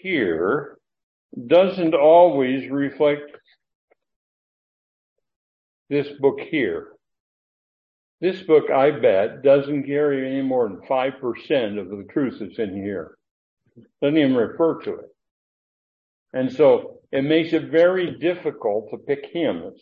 here doesn't always reflect this book here. This book, I bet, doesn't carry any more than 5% of the truth that's in here. Doesn't even refer to it. And so it makes it very difficult to pick hymns.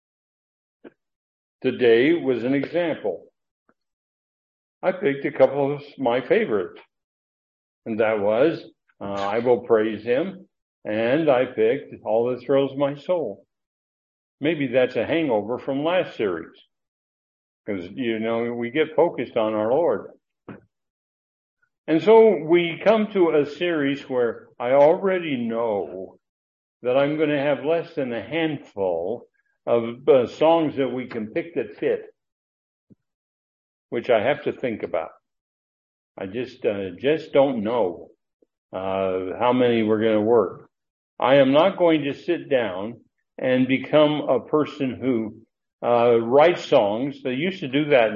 Today was an example. I picked a couple of my favorites. And that was, I Will Praise Him. And I picked All That Thrills My Soul. Maybe that's a hangover from last series. Because, we get focused on our Lord. And so we come to a series where I already know that I'm going to have less than a handful of songs that we can pick that fit, which I have to think about. I just don't know how many we're going to work. I am not going to sit down and become a person who writes songs. They used to do that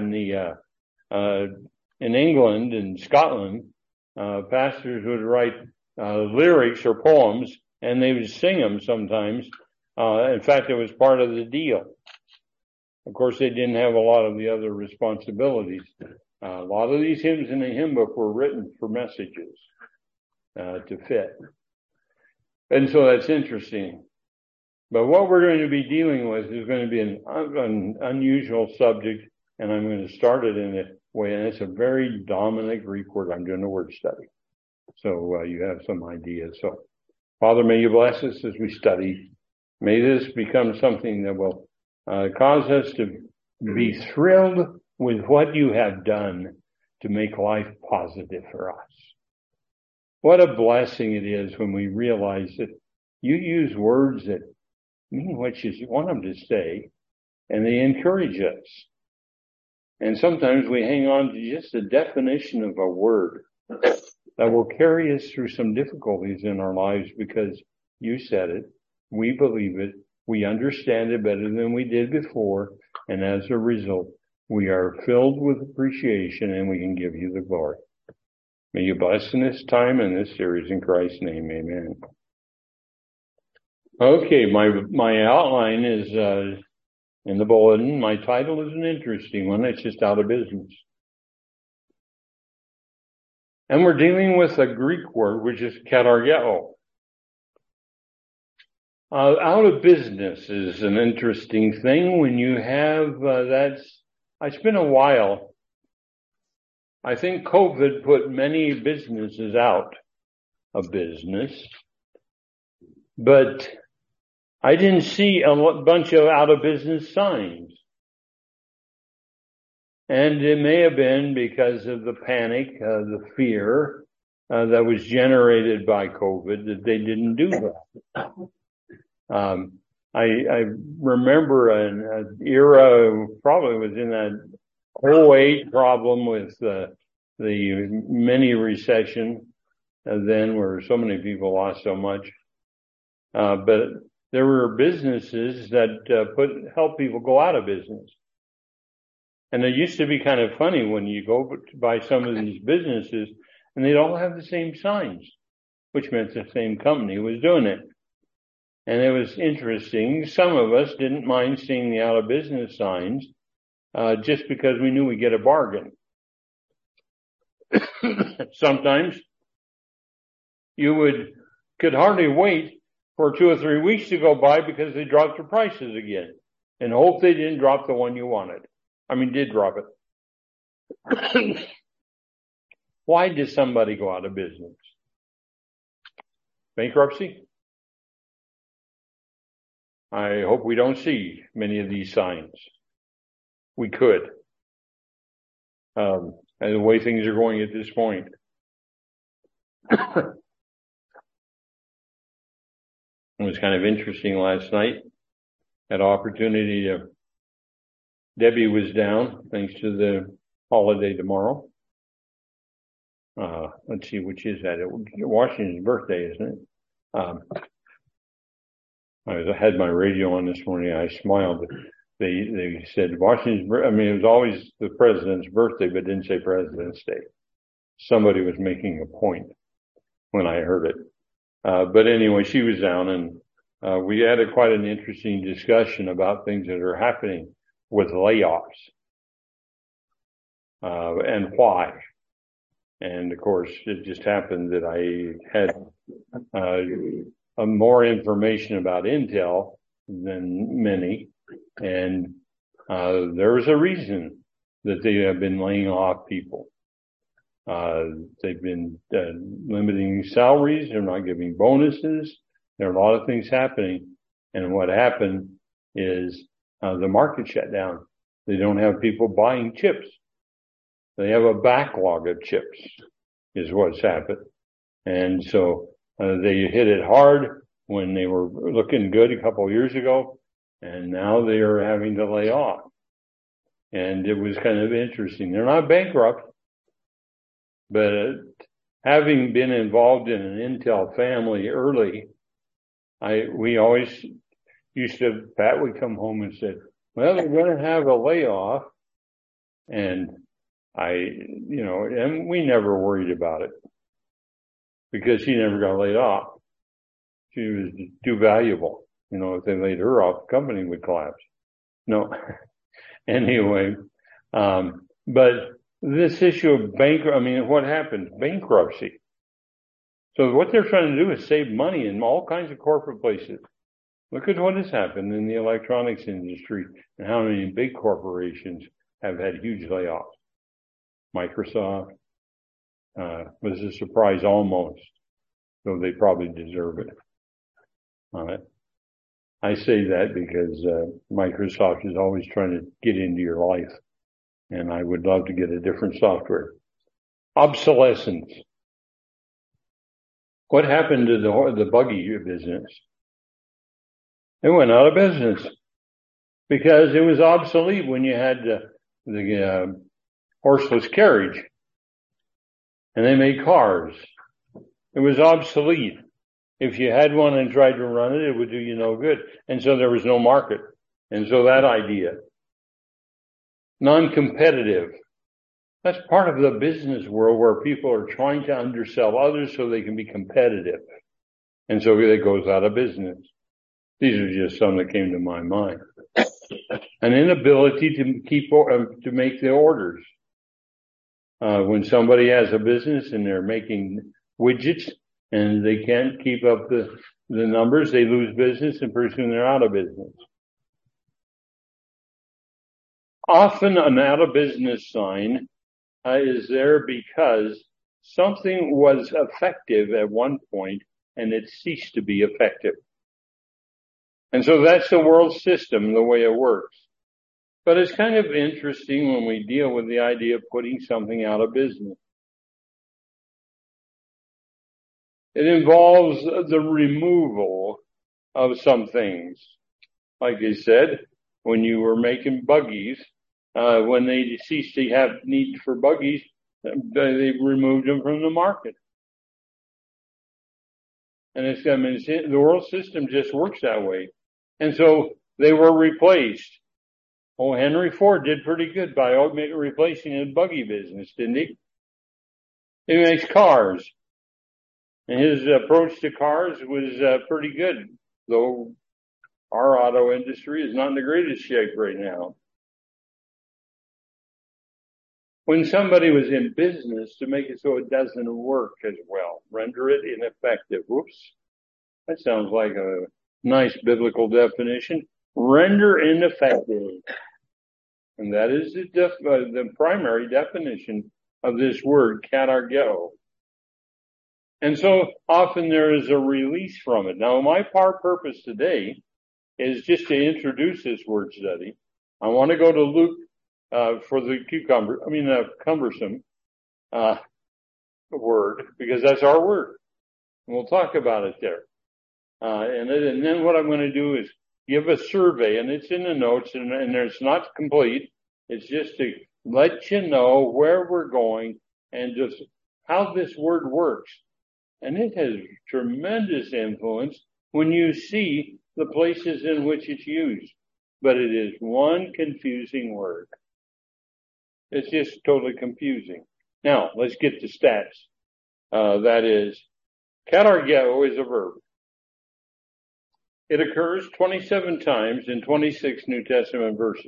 in England and Scotland. Pastors would write lyrics or poems, and they would sing them sometimes. In fact, it was part of the deal. Of course, they didn't have a lot of the other responsibilities. A lot of these hymns in the hymn book were written for messages to fit. And so that's interesting. But what we're going to be dealing with is going to be an unusual subject, and I'm going to start it in a way, and it's a very dominant Greek word. I'm doing a word study. So you have some ideas. So, Father, may you bless us as we study. May this become something that will cause us to be thrilled with what you have done to make life positive for us. What a blessing it is when we realize that you use words that mean what you want them to say, and they encourage us. And sometimes we hang on to just the definition of a word that will carry us through some difficulties in our lives because you said it, we believe it, we understand it better than we did before, and as a result, we are filled with appreciation and we can give you the glory. May you bless in this time and this series in Christ's name, amen. Okay, my outline is in the bulletin. My title is an interesting one. It's just out of business. And we're dealing with a Greek word, which is katargeo. Out of business is an interesting thing when you have it's been a while. I think COVID put many businesses out of business, but I didn't see a bunch of out of business signs. And it may have been because of the panic, the fear that was generated by COVID that they didn't do that. I remember an era, probably was in that 2008 problem with the mini recession, then where so many people lost so much. But there were businesses that help people go out of business. And it used to be kind of funny when you go by some of these businesses and they'd all have the same signs, which meant the same company was doing it. And it was interesting. Some of us didn't mind seeing the out of business signs, just because we knew we'd get a bargain. Sometimes you could hardly wait for 2 or 3 weeks to go by because they dropped their prices again and hope they didn't drop the one you wanted. Did drop it. Why did somebody go out of business? Bankruptcy? I hope we don't see many of these signs. We could. And the way things are going at this point. It was kind of interesting last night. Had opportunity to, Debbie was down thanks to the holiday tomorrow. Let's see, which is that? Washington's birthday, isn't it? I had my radio on this morning. I smiled. They said Washington's, it was always the president's birthday, but didn't say President's Day. Somebody was making a point when I heard it. But anyway, she was down, and we had quite an interesting discussion about things that are happening with layoffs, and why. And of course, it just happened that I had more information about Intel than many, and there was a reason that they have been laying off people. They've been limiting salaries. They're not giving bonuses. There are a lot of things happening. And what happened is the market shut down. They don't have people buying chips. They have a backlog of chips is what's happened. And so they hit it hard when they were looking good a couple of years ago. And now they are having to lay off. And it was kind of interesting. They're not bankrupt. But having been involved in an Intel family early, we always used to, Pat would come home and said, well, they're going to have a layoff. And and we never worried about it because she never got laid off. She was too valuable. If they laid her off, the company would collapse. No. Anyway, but this issue of what happens? Bankruptcy. So what they're trying to do is save money in all kinds of corporate places. Look at what has happened in the electronics industry and how many big corporations have had huge layoffs. Microsoft was a surprise almost, though they probably deserve it. I say that because Microsoft is always trying to get into your life. And I would love to get a different software. Obsolescence. What happened to the buggy business? It went out of business because it was obsolete when you had the horseless carriage. And they made cars. It was obsolete. If you had one and tried to run it, it would do you no good. And so there was no market. And so that idea. Non-competitive. That's part of the business world where people are trying to undersell others so they can be competitive. And so it goes out of business. These are just some that came to my mind. An inability to make the orders. When somebody has a business and they're making widgets and they can't keep up the numbers, they lose business and pretty soon they're out of business. Often an out of business sign is there because something was effective at one point and it ceased to be effective. And so that's the world system, the way it works. But it's kind of interesting when we deal with the idea of putting something out of business. It involves the removal of some things. Like I said, when you were making buggies, when they ceased to have need for buggies, they removed them from the market. And the world system just works that way. And so they were replaced. Oh, Henry Ford did pretty good by replacing the buggy business, didn't he? He makes cars. And his approach to cars was pretty good, though our auto industry is not in the greatest shape right now. When somebody was in business to make it so it doesn't work as well, render it ineffective. Whoops. That sounds like a nice biblical definition. Render ineffective. And that is the primary definition of this word, katargeo. And so often there is a release from it. Now, my purpose today is just to introduce this word study. I want to go to Luke for the cumbersome word, because that's our word. And we'll talk about it there. And then what I'm going to do is give a survey, and it's in the notes, and it's not complete. It's just to let you know where we're going and just how this word works. And it has tremendous influence when you see the places in which it's used. But it is one confusing word. It's just totally confusing. Now, let's get to stats. That is, Katargeo is a verb. It occurs 27 times in 26 New Testament verses.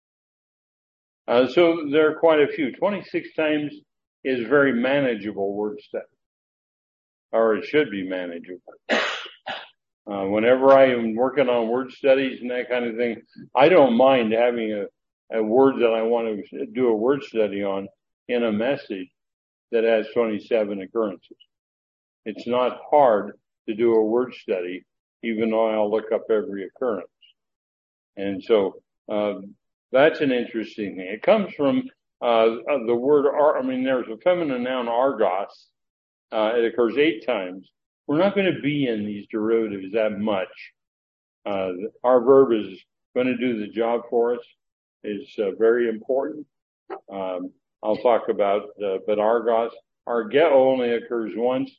So there are quite a few. 26 times is very manageable word study, or it should be manageable. Whenever I am working on word studies and that kind of thing, I don't mind having a word that I want to do a word study on in a message that has 27 occurrences. It's not hard to do a word study, even though I'll look up every occurrence. And so, that's an interesting thing. It comes from, the word, there's a feminine noun argos. It occurs 8 times. We're not going to be in these derivatives that much. Our verb is going to do the job for us. It's very important. I'll talk about, but argos, argeo only occurs once.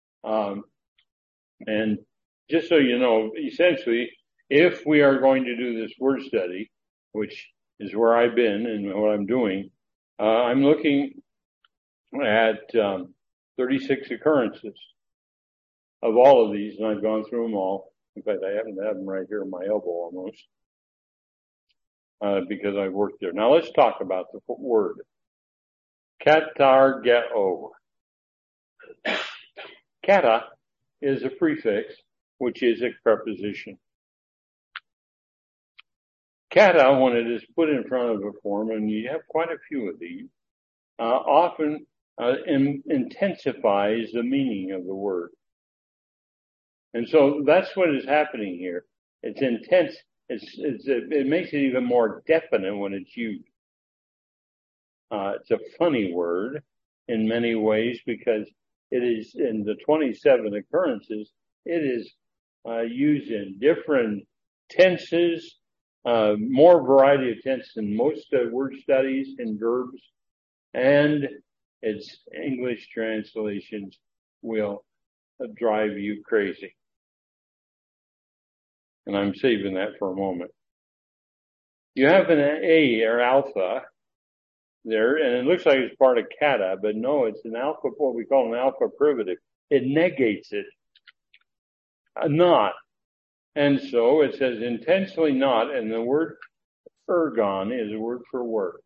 And just so you know, essentially, if we are going to do this word study, which is where I've been and what I'm doing, I'm looking at 36 occurrences of all of these, and I've gone through them all. In fact, I happen to have them right here in my elbow almost, because I've worked there. Now let's talk about the word. Katargeo. Kata is a prefix, which is a preposition. Kata, when it is put in front of a form, and you have quite a few of these, often intensifies the meaning of the word. And so that's what is happening here. It's intense. It makes it even more definite when it's used. It's a funny word in many ways because it is in the 27 occurrences. It is used in different tenses, more variety of tense than most word studies and verbs, and its English translations will drive you crazy. And I'm saving that for a moment. You have an A or alpha there, and it looks like it's part of kata, but no, it's an alpha, what we call an alpha privative. It negates it. Not. And so it says intentionally not, and the word ergon is a word for work.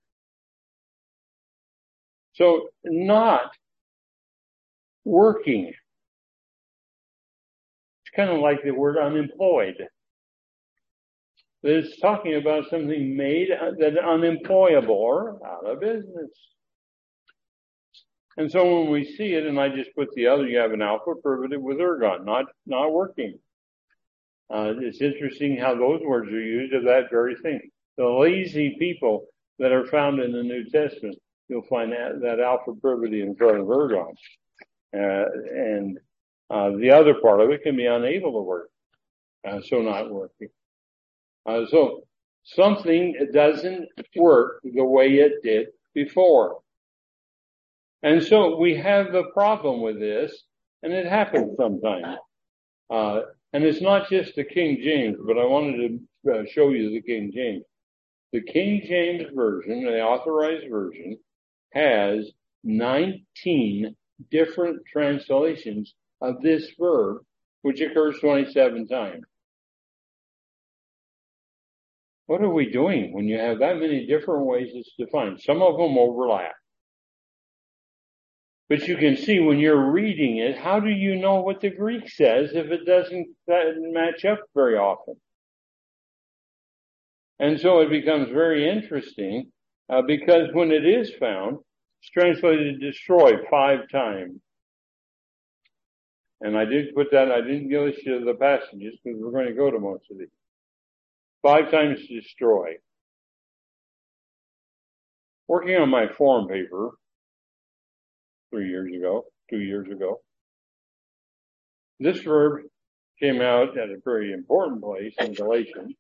So not working. It's kind of like the word unemployed. It's talking about something made that unemployable or out of business. And so when we see it, and I just put the other, you have an alpha privative with ergon, not working. It's interesting how those words are used of that very thing. The lazy people that are found in the New Testament, you'll find that alpha privative in front of ergon. And the other part of it can be unable to work. So not working. So something doesn't work the way it did before. And so we have a problem with this, and it happens sometimes. And it's not just the King James, but I wanted to show you the King James. The King James Version, the Authorized Version, has 19 different translations of this verb, which occurs 27 times. What are we doing when you have that many different ways it's defined? Some of them overlap. But you can see when you're reading it, how do you know what the Greek says if it doesn't match up very often? And so it becomes very interesting because when it is found, it's translated destroy 5 times. And I did put that, I didn't give you the passages because we're going to go to most of these. 5 times destroy. Working on my form paper 2 years ago, this verb came out at a very important place in Galatians,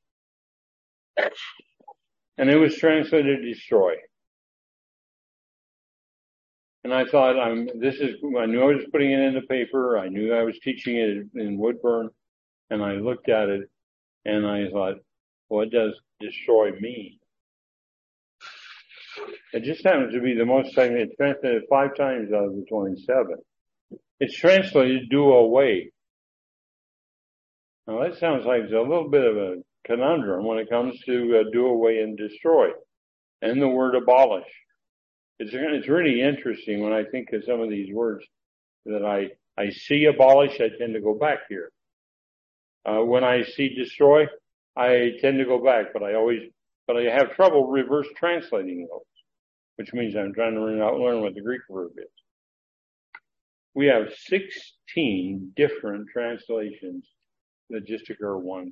and it was translated destroy. And I thought, I knew I was putting it in the paper, I knew I was teaching it in Woodburn, and I looked at it, and I thought, what does destroy mean? It just happens to be the most time it's translated 5 times out of the 27. It's translated do away. Now that sounds like it's a little bit of a conundrum when it comes to do away and destroy, and the word abolish. It's really interesting when I think of some of these words that I see abolish, I tend to go back here. When I see destroy, I tend to go back, but I have trouble reverse translating those, which means I'm trying to learn what the Greek verb is. We have 16 different translations that just occur once.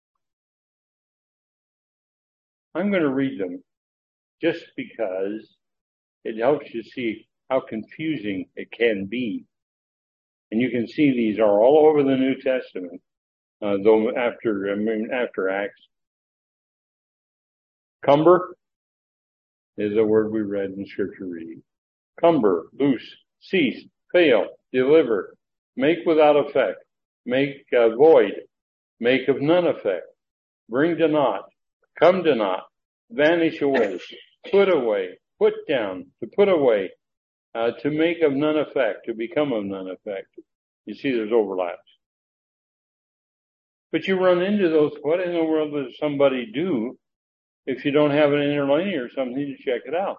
I'm going to read them just because it helps you see how confusing it can be. And you can see these are all over the New Testament, though after Acts. Cumber is a word we read in scripture reading. Cumber, loose, cease, fail, deliver, make without effect, make void, make of none effect, bring to naught, come to naught, vanish away, put away, put down, to put away, to make of none effect, to become of none effect. You see there's overlaps. But you run into those, what in the world does somebody do if you don't have an interlinear or something to check it out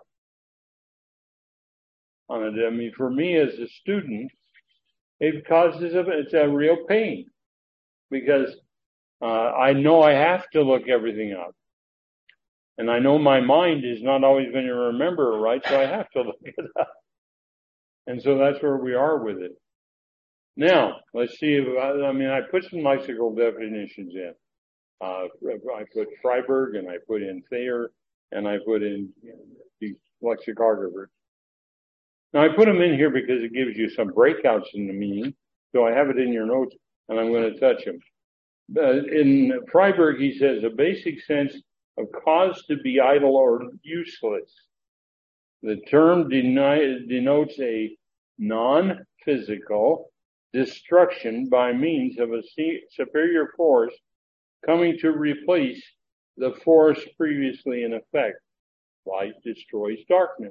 on it? I mean, for me as a student, it's a real pain because I know I have to look everything up. And I know my mind is not always going to remember it right, so I have to look it up. And so that's where we are with it. Now, let's see I put some lexical definitions in. I put Freiberg and I put in Thayer and I put in the lexicographers. Now I put them in here because it gives you some breakouts in the meaning. So I have it in your notes and I'm going to touch them. In Freiberg, he says a basic sense of cause to be idle or useless. The term denotes a non-physical destruction by means of a superior force coming to replace the force previously in effect. Light destroys darkness.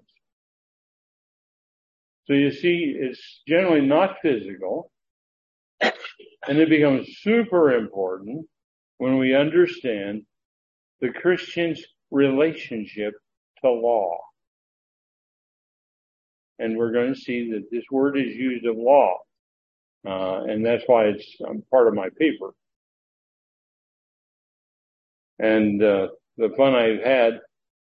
So you see, it's generally not physical, and it becomes super important when we understand the Christian's relationship to law. And we're going to see that this word is used of law. And that's why it's part of my paper. And the fun I've had,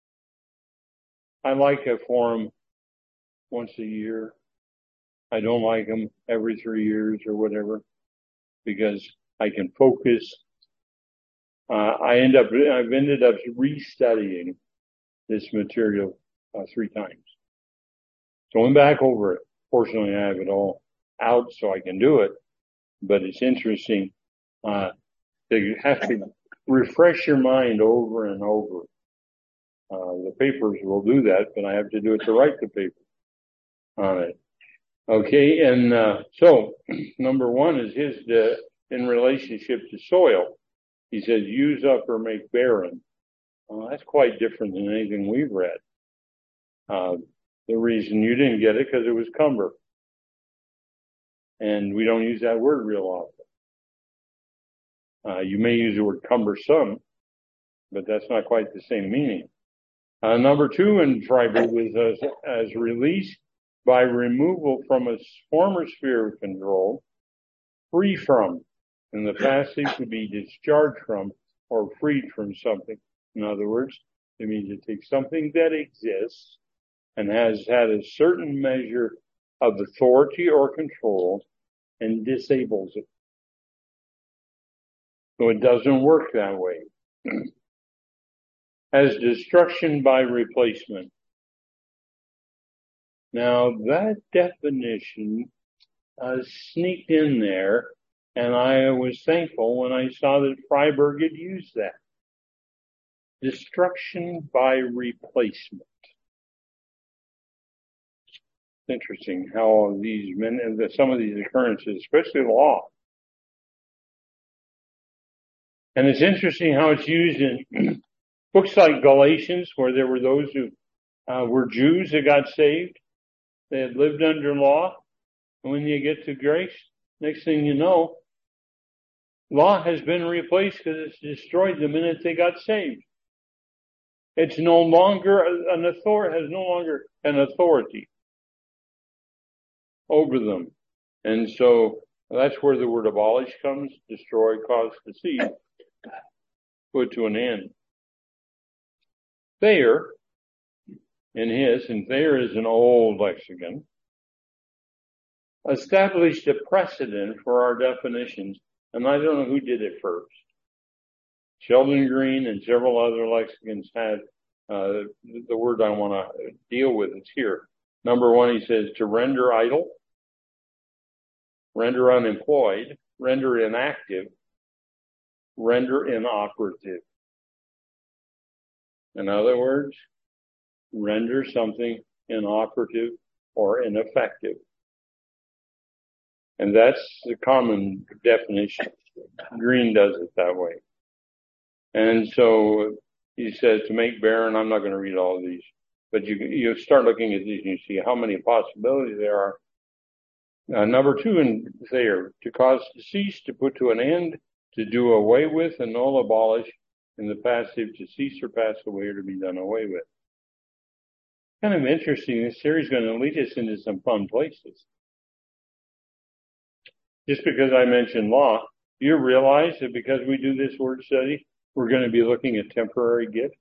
I like a forum once a year. I don't like them every 3 years or whatever because I can focus. I've ended up restudying this material 3 times. Going back over it. Fortunately, I have it all out so I can do it, but it's interesting. You have to refresh your mind over and over. The papers will do that, but I have to do it to write the paper on it. Okay, and so number 1 is his in relationship to soil. He says, use up or make barren. That's quite different than anything we've read. The reason you didn't get it because it was cumber. And we don't use that word real often. You may use the word cumbersome, but that's not quite the same meaning. Number 2 in Freiberg was as release by removal from a former sphere of control, free from, in the passive to be discharged from or freed from something. In other words, it means it takes something that exists and has had a certain measure of authority or control and disables it. So it doesn't work that way. As destruction by replacement. Now that definition sneaked in there, and I was thankful when I saw that Freiberg had used that. Destruction by replacement. It's interesting how some of these occurrences, especially law. And it's interesting how it's used in books like Galatians, where there were those who were Jews that got saved. They had lived under law. And when you get to grace, next thing you know, law has been replaced because it's destroyed the minute they got saved. It's no longer has no longer an authority over them. And so that's where the word abolish comes: destroy, cause to cease, put to an end. Thayer, and Thayer is an old lexicon, established a precedent for our definitions, and I don't know who did it first. Sheldon Green and several other lexicons had the word I want to deal with. It's here. Number one, he says to render idle, render unemployed, render inactive, render inoperative. In other words, render something inoperative or ineffective. And that's the common definition. Green does it that way. And so he says to make barren. I'm not going to read all of these, but you start looking at these and you see how many possibilities there are. Number two in Thayer, to cause to cease, to put to an end, to do away with, annul, abolish. In the passive, to cease or pass away or to be done away with. Kind of interesting. This series is going to lead us into some fun places. Just because I mentioned law, do you realize that because we do this word study, we're going to be looking at temporary gifts?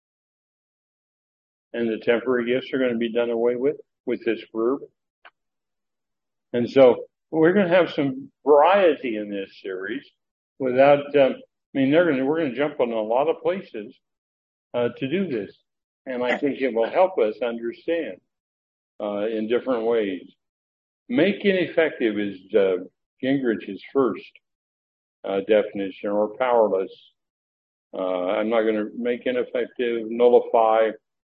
And the temporary gifts are going to be done away with this verb. And so we're going to have some variety in this series without, we're going to jump on a lot of places to do this. And I think it will help us understand in different ways. Make ineffective is Gingrich's first definition, or powerless. I'm not going to make ineffective, nullify,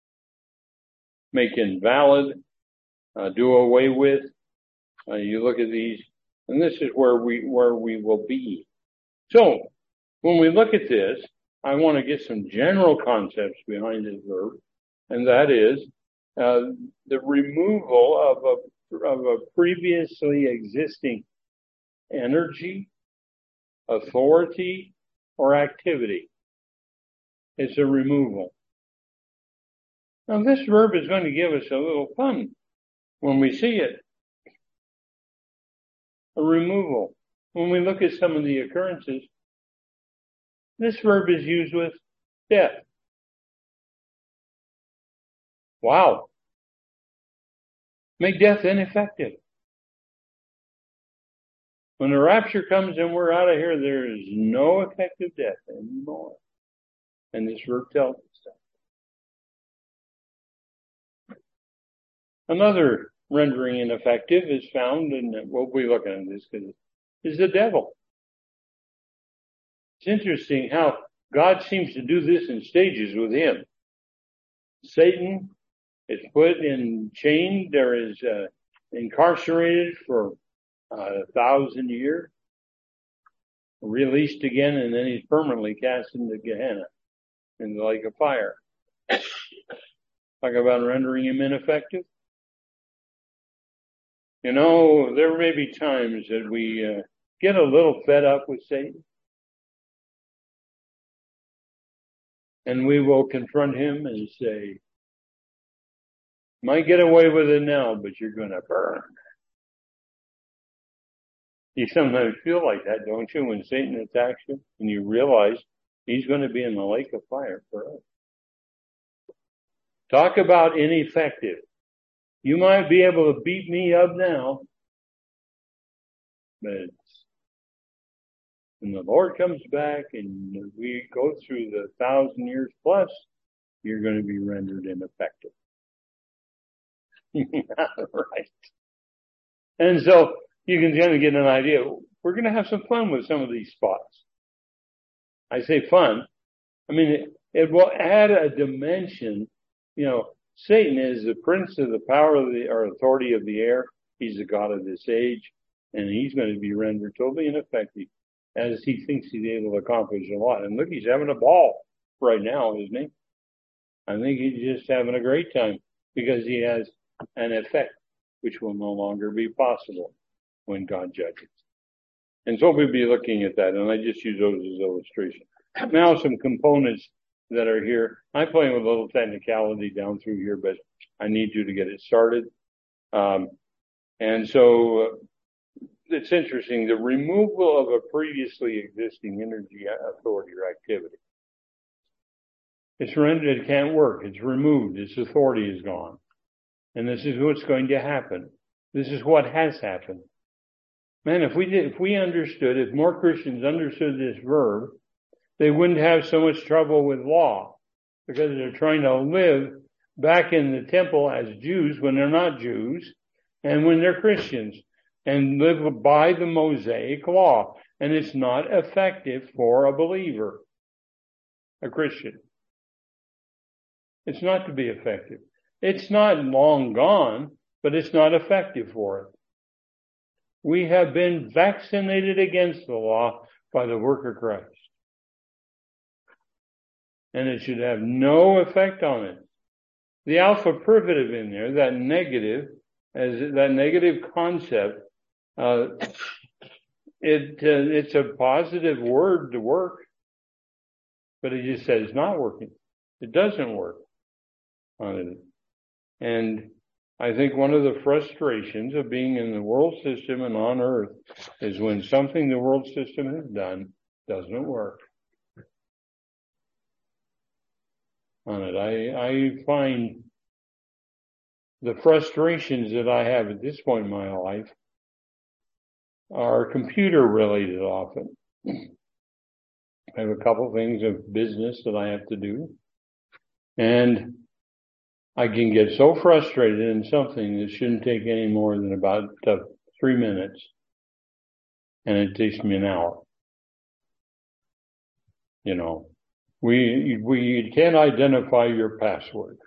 make invalid, do away with. You look at these, and this is where we will be. So when we look at this, I want to get some general concepts behind this verb, and that is the removal of a previously existing energy, authority, or activity. It's a removal. Now this verb is going to give us a little fun when we see it. A removal. When we look at some of the occurrences, this verb is used with death. Wow. Make death ineffective. When the rapture comes and we're out of here, there is no effective death anymore. And this verb tells us that. Another rendering ineffective is found, and we'll be looking at this because is the devil. It's interesting how God seems to do this in stages with him. Satan is put in chains, there is incarcerated for 1,000 years, released again, and then he's permanently cast into Gehenna, in the lake of fire. Talk about rendering him ineffective. You know, there may be times that we get a little fed up with Satan, and we will confront him and say, might get away with it now, but you're going to burn. You sometimes feel like that, don't you, when Satan attacks you and you realize he's going to be in the lake of fire forever. Talk about ineffective. You might be able to beat me up now, but when the Lord comes back and we go through the 1,000 years plus, you're going to be rendered ineffective. Right. And so you can kind of get an idea. We're going to have some fun with some of these spots. I say fun. I mean, it will add a dimension. You know, Satan is the prince of the power of or authority of the air. He's the god of this age, and he's going to be rendered totally ineffective as he thinks he's able to accomplish a lot. And look, he's having a ball right now, isn't he? I think he's just having a great time because he has an effect which will no longer be possible. when God judges. And so we'll be looking at that, and I just use those as illustration. Now some components that are here. I'm playing with a little technicality down through here, but I need you to get it started. And so it's interesting, the removal of a previously existing energy, authority, or activity. It's rendered, it can't work. It's removed. Its authority is gone. And this is what's going to happen. This is what has happened. Man, if more Christians understood this verb, they wouldn't have so much trouble with law, because they're trying to live back in the temple as Jews when they're not Jews, and when they're Christians, and live by the Mosaic law. And it's not effective for a believer, a Christian. It's not to be effective. It's not long gone, but it's not effective for it. We have been vaccinated against the law by the work of Christ. And it should have no effect on it. The alpha privative in there, that negative concept, it's a positive word to work, but it just says it's not working. It doesn't work on it. And I think one of the frustrations of being in the world system and on earth is when something the world system has done doesn't work on it. I find the frustrations that I have at this point in my life are computer related often. I have a couple things of business that I have to do, and I can get so frustrated in something that shouldn't take any more than about 3 minutes, and it takes me an hour. You know, we can't identify your password.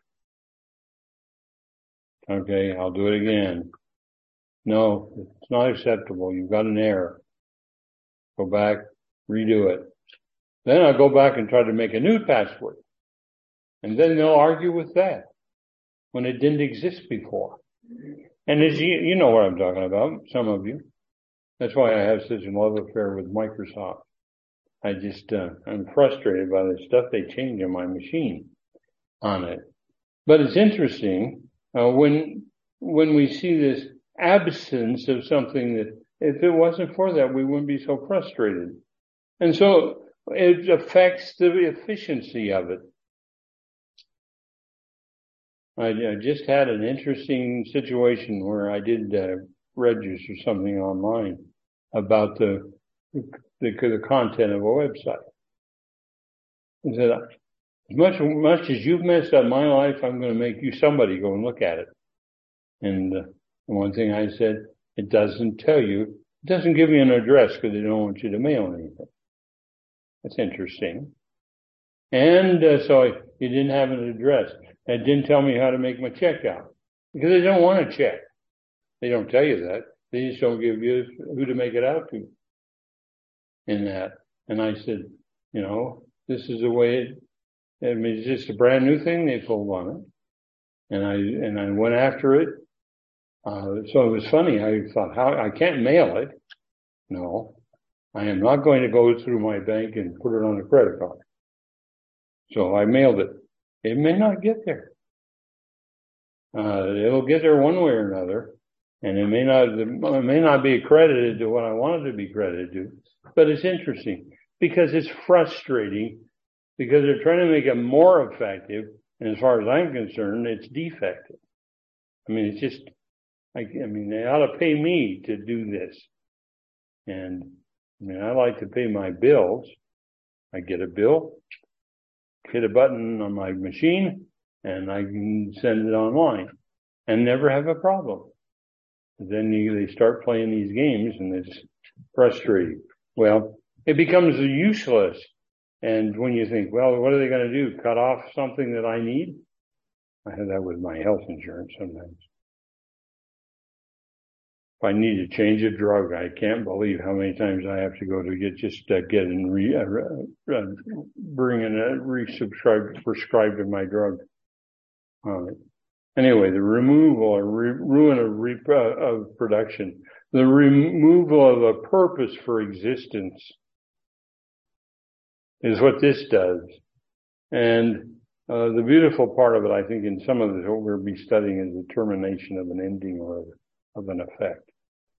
Okay, I'll do it again. No, it's not acceptable. You've got an error. Go back, redo it. Then I'll go back and try to make a new password. And then they'll argue with that when it didn't exist before. And as you know what I'm talking about, some of you. That's why I have such a love affair with Microsoft. I'm frustrated by the stuff they change on my machine on it. But it's interesting, when we see this absence of something that, if it wasn't for that, we wouldn't be so frustrated. And so it affects the efficiency of it. I just had an interesting situation where I did register something online about the content of a website. I said, as much as you've messed up my life, I'm going to make somebody go and look at it. And one thing I said, it doesn't give you an address because they don't want you to mail anything. That's interesting. And so it didn't have an address. It didn't tell me how to make my check out, because they don't want a check. They don't tell you that. They just don't give you who to make it out to in that. And I said, this is the way it's just a brand new thing they pulled on it. And I went after it. So it was funny. I thought, I can't mail it. No, I am not going to go through my bank and put it on a credit card. So I mailed it. It may not get there. It'll get there one way or another, and it may not be accredited to what I want it to be credited to. But it's interesting because it's frustrating, because they're trying to make it more effective, and as far as I'm concerned, it's defective. I mean, it's just, they ought to pay me to do this. And I like to pay my bills. I get a bill, hit a button on my machine, and I can send it online and never have a problem. Then they start playing these games, and it's frustrating. Well, it becomes useless. And when you think, well, what are they going to do? Cut off something that I need? I have that with my health insurance sometimes. If I need to change a drug, I can't believe how many times I have to go to prescribed my drug. Anyway, the removal or ruin of production the removal of a purpose for existence is what this does. And the beautiful part of it, I think, in some of this, what we'll be studying is the termination of an ending or of an effect.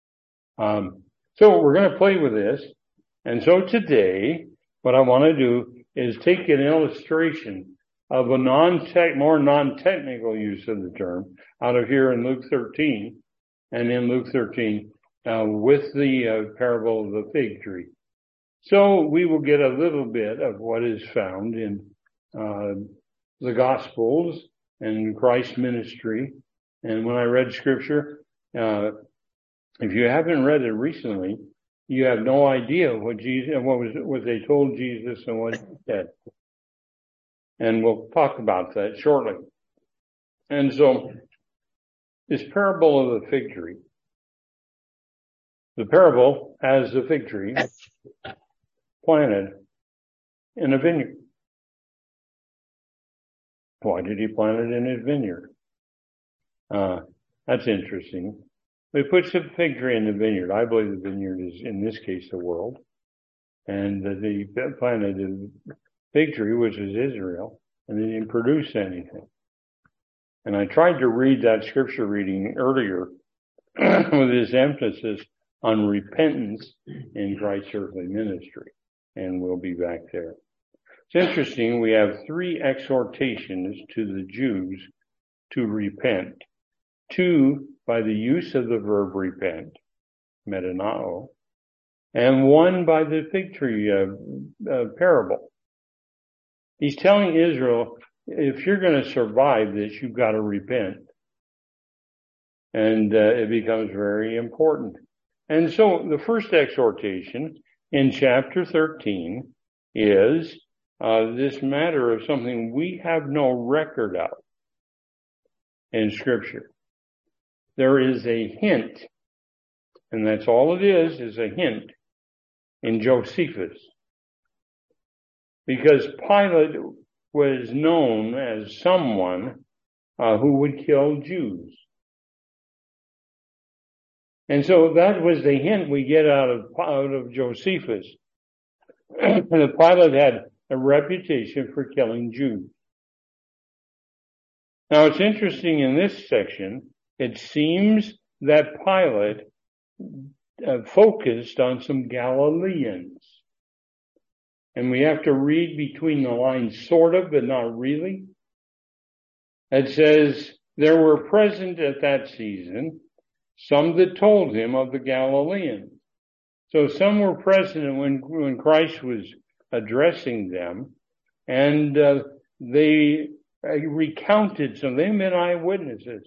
So we're going to play with this. And so today, what I want to do is take an illustration of a more non-technical use of the term out of here in Luke 13, and in Luke 13 with the parable of the fig tree. So we will get a little bit of what is found in the Gospels and Christ's ministry. And when I read Scripture, if you haven't read it recently, you have no idea what they told Jesus and what he said. And we'll talk about that shortly. And so, this parable of the fig tree. The parable has the fig tree planted in a vineyard. Why did he plant it in his vineyard? That's interesting. He puts the fig tree in the vineyard. I believe the vineyard is, in this case, the world. And that he planted a fig tree, which is Israel, and it didn't produce anything. And I tried to read that scripture reading earlier with this emphasis on repentance in Christ's earthly ministry. And we'll be back there. It's interesting, we have 3 exhortations to the Jews to repent. 2 by the use of the verb repent, metanao, and 1 by the fig tree parable. He's telling Israel, if you're going to survive this, you've got to repent. And it becomes very important. And so the first exhortation in chapter 13 is this matter of something we have no record of in Scripture. There is a hint, and that's all it is a hint, in Josephus. Because Pilate was known as someone who would kill Jews. And so that was the hint we get out of Josephus. That Pilate had a reputation for killing Jews. Now it's interesting in this section, it seems that Pilate focused on some Galileans. And we have to read between the lines sort of, but not really. It says, there were present at that season some that told him of the Galileans. So some were present when Christ was addressing them, and they recounted some. They've been eyewitnesses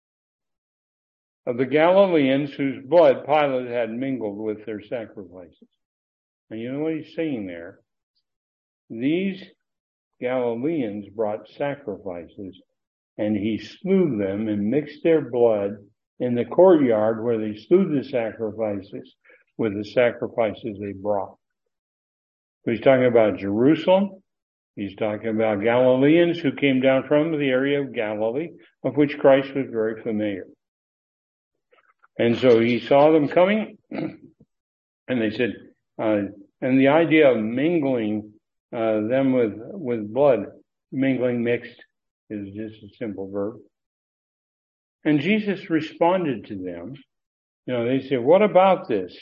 of the Galileans whose blood Pilate had mingled with their sacrifices. And you know what he's saying there? These Galileans brought sacrifices, and he slew them and mixed their blood in the courtyard where they slew the sacrifices with the sacrifices they brought. He's talking about Jerusalem. He's talking about Galileans who came down from the area of Galilee, of which Christ was very familiar. And so he saw them coming, and they said, and the idea of mingling them with blood, mingling, mixed, is just a simple verb. And Jesus responded to them. You know, they said, what about this?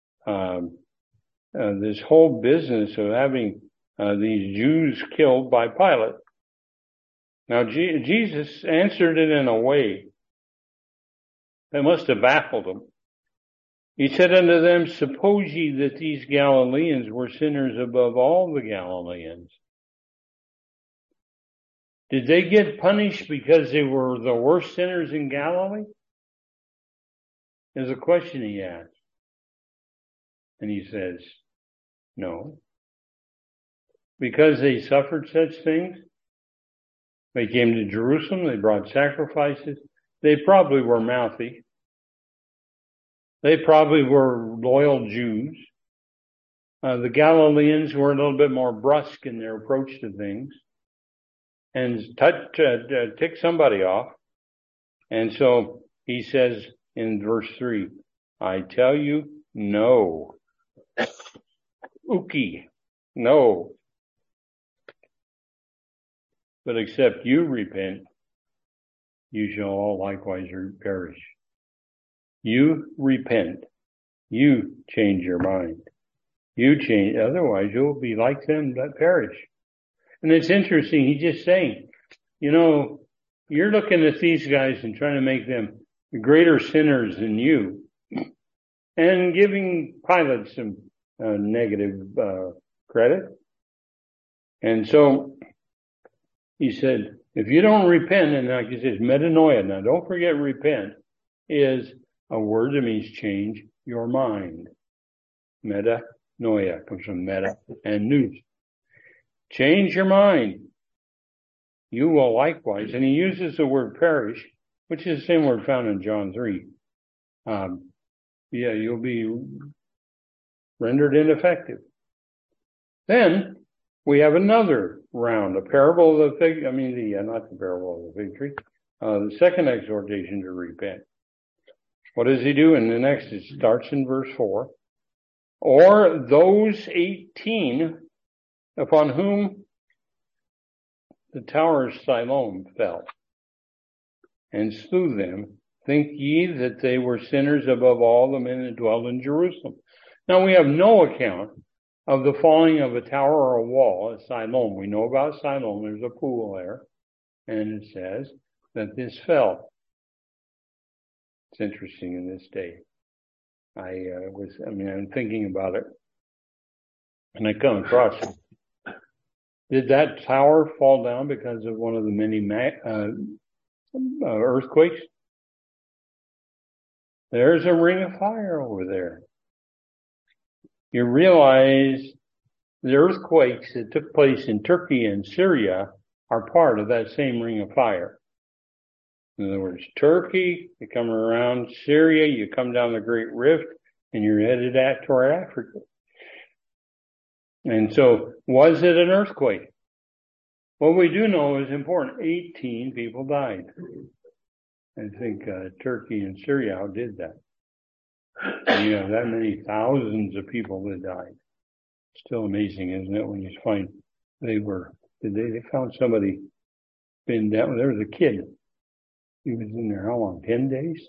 This whole business of having these Jews killed by Pilate. Now, Jesus answered it in a way that must have baffled them. He said unto them, suppose ye that these Galileans were sinners above all the Galileans? Did they get punished because they were the worst sinners in Galilee? Is a question he asked. And he says, no. Because they suffered such things, they came to Jerusalem, they brought sacrifices, they probably were mouthy. They probably were loyal Jews. The Galileans were a little bit more brusque in their approach to things and tick somebody off. And so he says in verse 3, I tell you, no. Uki, no. But except you repent, you shall all likewise perish. You repent. You change your mind. You change, otherwise you'll be like them that perish. And it's interesting, he's just saying, you're looking at these guys and trying to make them greater sinners than you, and giving Pilate some negative credit. And so he said, if you don't repent, and like he says, metanoia, now don't forget repent is a word that means change your mind. Metanoia comes from meta and nous. Change your mind. You will likewise, and he uses the word perish, which is the same word found in John 3. You'll be rendered ineffective. Then we have another round, a parable of the not the parable of the fig tree, the second exhortation to repent. What does he do? And the next, it starts in verse 4. Or those 18 upon whom the tower of Siloam fell and slew them, think ye that they were sinners above all the men that dwell in Jerusalem? Now we have no account of the falling of a tower or a wall at Siloam. We know about Siloam. There's a pool there. And it says that this fell. It's interesting in this day. I'm thinking about it. And I come across it. Did that tower fall down because of one of the many earthquakes? There's a ring of fire over there. You realize the earthquakes that took place in Turkey and Syria are part of that same ring of fire. In other words, Turkey, you come around Syria, you come down the Great Rift, and you're headed toward Africa. And so, was it an earthquake? What we do know is important. 18 people died. I think Turkey and Syria outdid that. And you have that many thousands of people that died. Still amazing, isn't it, when you find they found somebody been down. There was a kid. He was in there, how long? 10 days?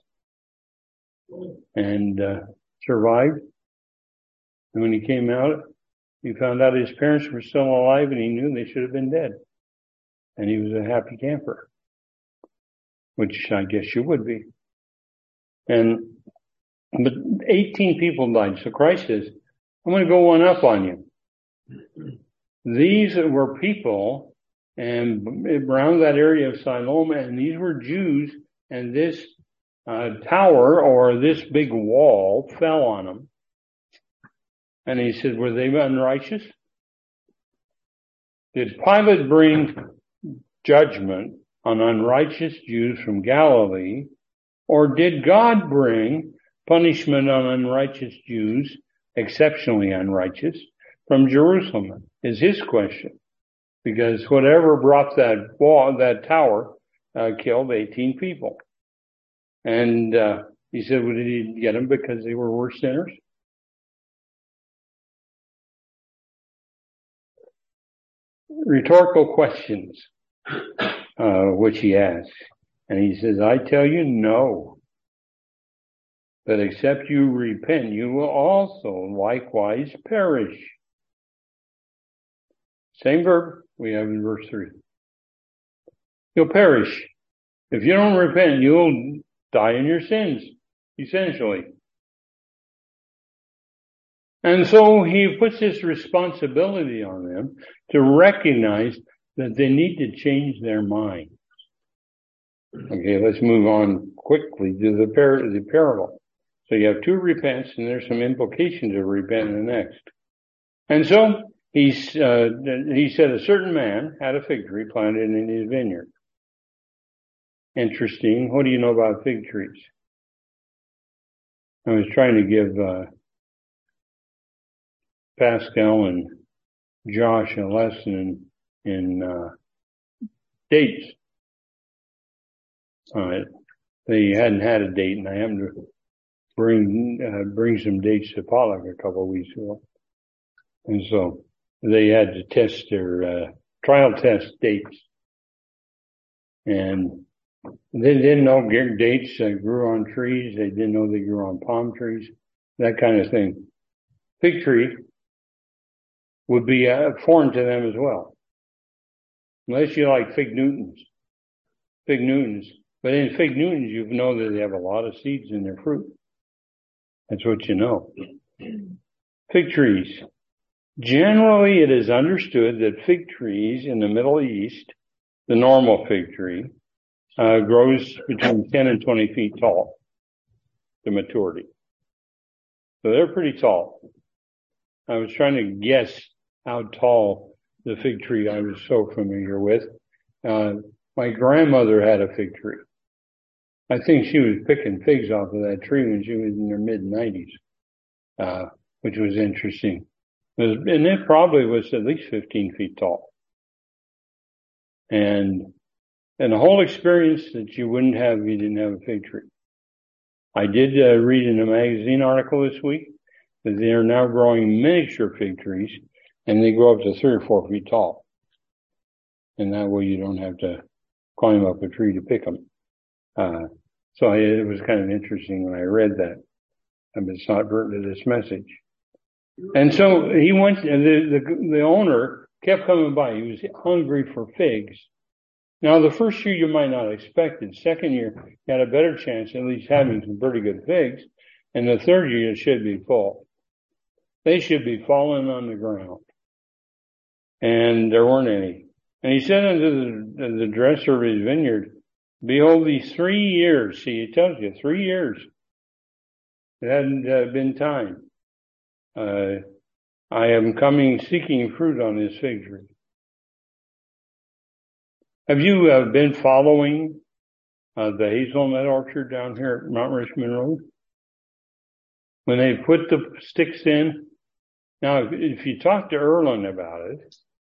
And survived. And when he came out, he found out his parents were still alive, and he knew they should have been dead. And he was a happy camper, which I guess you would be. But 18 people died. So Christ says, I'm going to go one up on you. These were people and around that area of Siloam, and these were Jews, and this tower or this big wall fell on them. And he said, were they unrighteous? Did Pilate bring judgment on unrighteous Jews from Galilee, or did God bring punishment on unrighteous Jews, exceptionally unrighteous, from Jerusalem? Is his question. Because whatever brought that tower, killed 18 people. And he said, well, did he get them because they were worse sinners? Rhetorical questions, which he asks. And he says, I tell you, no. But except you repent, you will also likewise perish. Same verb we have in verse 3. You'll perish. If you don't repent, you'll die in your sins, essentially. And so he puts this responsibility on them to recognize that they need to change their mind. Okay, let's move on quickly to the parable. So you have two repents, and there's some implications of repent in the next. And so he said a certain man had a fig tree planted in his vineyard. Interesting. What do you know about fig trees? I was trying to give Pascal and Josh a lesson in dates. They hadn't had a date, and I happened to bring some dates to Pollock a couple of weeks ago. And so they had to test their trial test dates. And they didn't know dates that grew on trees. They didn't know they grew on palm trees, that kind of thing. Fig tree would be foreign to them as well. Unless you like fig Newtons. But in fig Newtons, you know that they have a lot of seeds in their fruit. That's what you know. Fig trees. Generally, it is understood that fig trees in the Middle East, the normal fig tree, grows between 10 and 20 feet tall to maturity. So they're pretty tall. I was trying to guess how tall the fig tree I was so familiar with. My grandmother had a fig tree. I think she was picking figs off of that tree when she was in her mid-90s, which was interesting. And it probably was at least 15 feet tall. And a whole experience that you wouldn't have if you didn't have a fig tree. I did read in a magazine article this week that they are now growing miniature fig trees, and they grow up to 3 or 4 feet tall. And that way you don't have to climb up a tree to pick them. So it was kind of interesting when I read that. But it's not pertinent to this message. And so he went, and the owner kept coming by. He was hungry for figs. Now, the first year you might not expect it. Second year, you had a better chance at least having some pretty good figs. And the third year, it should be full. They should be falling on the ground. And there weren't any. And he said unto the dresser of his vineyard, behold, these 3 years. See, it tells you 3 years. It hadn't been time. I am coming seeking fruit on this fig tree. Have you been following the hazelnut orchard down here at Mount Richmond Road? When they put the sticks in, now if you talk to Erland about it,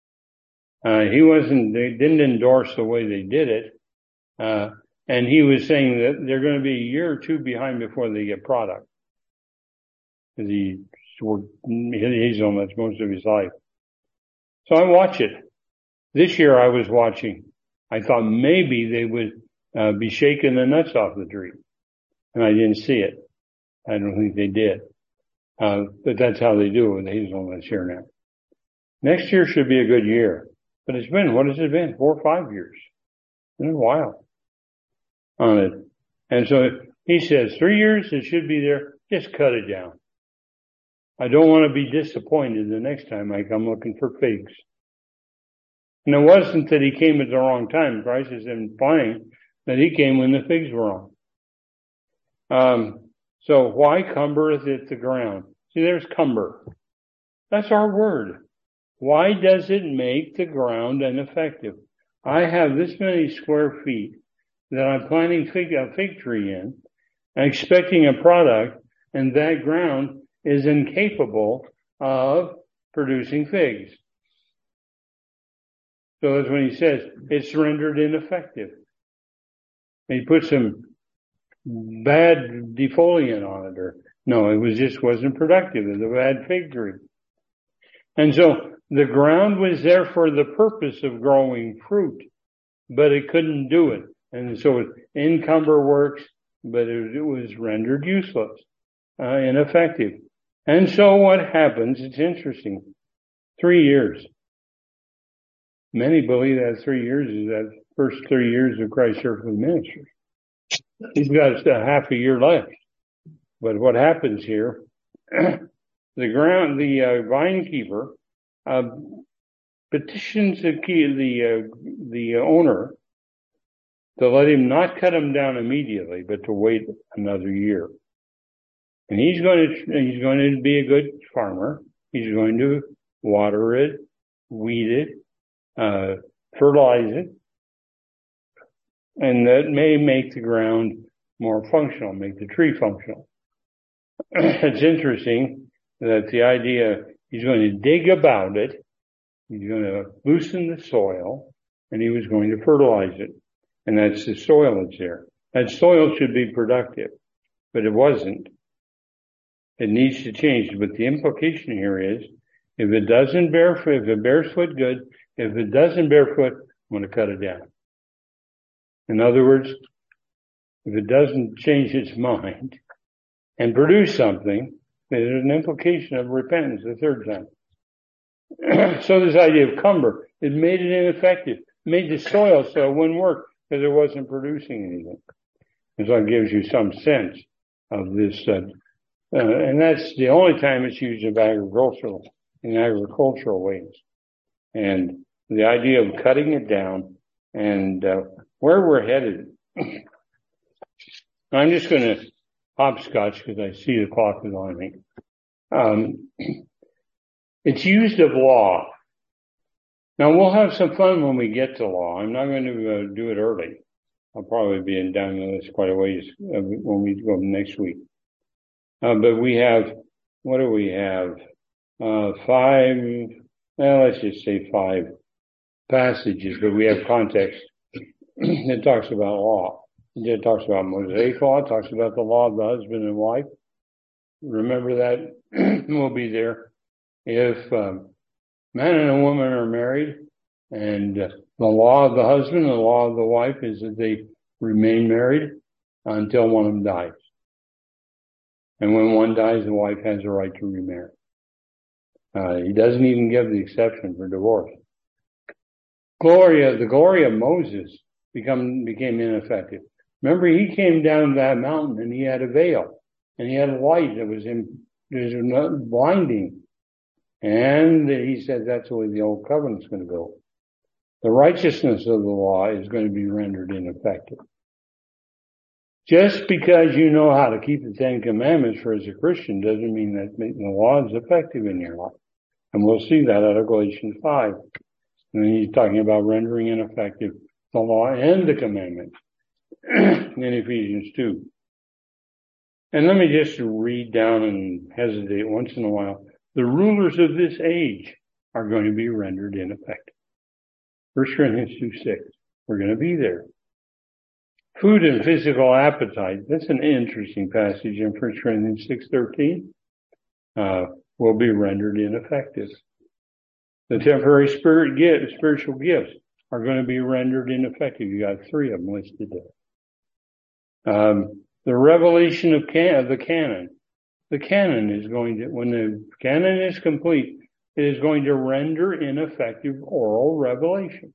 they didn't endorse the way they did it, and he was saying that they're going to be a year or two behind before they get product. Because he worked hazelnuts most of his life. So I watch it. This year I was watching. I thought maybe they would be shaking the nuts off the tree. And I didn't see it. I don't think they did. But that's how they do it with hazelnuts here now. Next year should be a good year. But what has it been? 4 or 5 years. It's been a while on it. And so he says 3 years, it should be there. Just cut it down. I don't want to be disappointed the next time I come looking for figs. And it wasn't that he came at the wrong time. Christ is implying that he came when the figs were on. So why cumbereth it the ground? See, there's cumber. That's our word. Why does it make the ground ineffective? I have this many square feet that I'm planting a fig tree in, expecting a product, and that ground is incapable of producing figs. So that's when he says it's rendered ineffective. And he put some bad defoliant on it, it wasn't productive. It was a bad fig tree. And so the ground was there for the purpose of growing fruit, but it couldn't do it. And so encumber works, but it was rendered useless, ineffective. And so what happens, it's interesting, 3 years. Many believe that 3 years is that first 3 years of Christ's earthly ministry. He's got a half a year left. But what happens here, the vine keeper petitions the owner to let him not cut him down immediately, but to wait another year. And he's going to be a good farmer. He's going to water it, weed it, fertilize it, and that may make the ground more functional, make the tree functional. It's interesting that the idea, he's going to dig about it, he's going to loosen the soil, and he was going to fertilize it. And that's the soil that's there. That soil should be productive, but it wasn't. It needs to change. But the implication here is, if it doesn't bear fruit, if it bears fruit, good. If it doesn't bear fruit, I'm going to cut it down. In other words, if it doesn't change its mind and produce something, there's an implication of repentance the third time. So this idea of cumber, it made it ineffective. It made the soil so it wouldn't work because it wasn't producing anything. And so it gives you some sense of this, and that's the only time it's used in agricultural ways. And the idea of cutting it down and where we're headed. I'm just going to hopscotch because I see the clock is on me. It's used of law. Now we'll have some fun when we get to law. I'm not going to do it early. I'll probably be down the list quite a ways when we go next week. But we have, what do we have? 5, let's just say 5 passages, but we have context. It talks about law. It talks about Mosaic law. It talks about the law of the husband and wife. Remember that. We'll be there. If man and a woman are married and the law of the husband and the law of the wife is that they remain married until one of them dies. And when one dies, the wife has the right to remarry. He doesn't even give the exception for divorce. The glory of Moses became ineffective. Remember, he came down that mountain and he had a veil and he had a light that was blinding. And he said that's the way the old covenant's going to go. The righteousness of the law is going to be rendered ineffective. Just because you know how to keep the 10 Commandments as a Christian doesn't mean that the law is effective in your life. And we'll see that out of Galatians 5. And then he's talking about rendering ineffective the law and the commandments in Ephesians 2. And let me just read down and hesitate once in a while. The rulers of this age are going to be rendered ineffective. 1 Corinthians 2:6. We're going to be there. Food and physical appetite. That's an interesting passage in 1 Corinthians 6:13. Will be rendered ineffective. The temporary spiritual gifts are going to be rendered ineffective. You got 3 of them listed there. The revelation of the canon. The canon is going to, when the canon is complete, it is going to render ineffective oral revelation.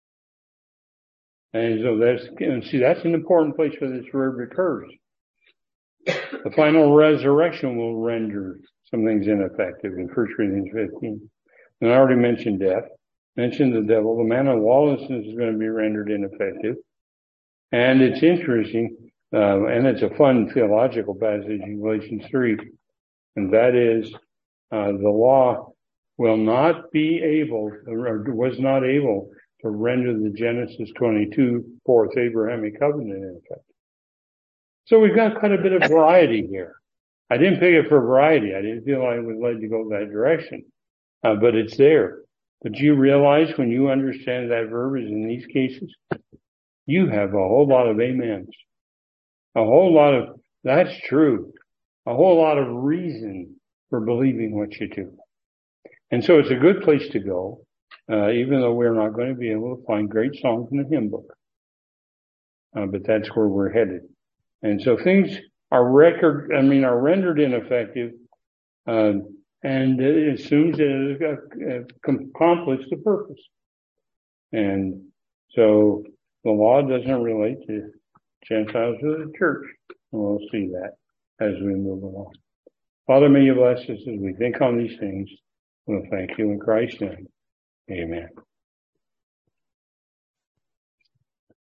And so that's an important place where this verb occurs. The final resurrection will render some things ineffective in 1 Corinthians 15. And I already mentioned death, mentioned the devil. The man of lawlessness is going to be rendered ineffective. And it's interesting, and it's a fun theological passage in Galatians 3, and that is, the law will not be able, or was not able to render the Genesis 22 fourth Abrahamic covenant ineffective. So we've got quite a bit of variety here. I didn't pick it for variety. I didn't feel I was led to go that direction. But it's there. But you realize when you understand that verb is in these cases, you have a whole lot of amens. A whole lot of, that's true. A whole lot of reason for believing what you do. And so it's a good place to go, even though we're not going to be able to find great songs in the hymn book. But that's where we're headed. And so things are rendered ineffective, and it assumes that it accomplished the purpose. And so the law doesn't relate to Gentiles or the church. And we'll see that as we move along. Father, may you bless us as we think on these things. We'll thank you in Christ's name. Amen.